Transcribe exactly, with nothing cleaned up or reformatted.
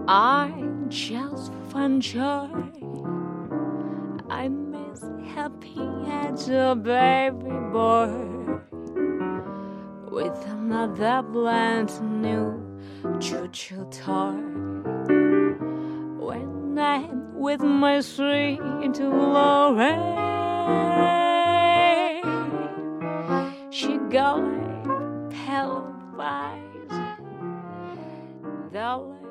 I just find joy. I miss happy as a baby boy with another brand new choo-choo toy. When I'm with my sweet Lorraine, she got paralyzed. Darling,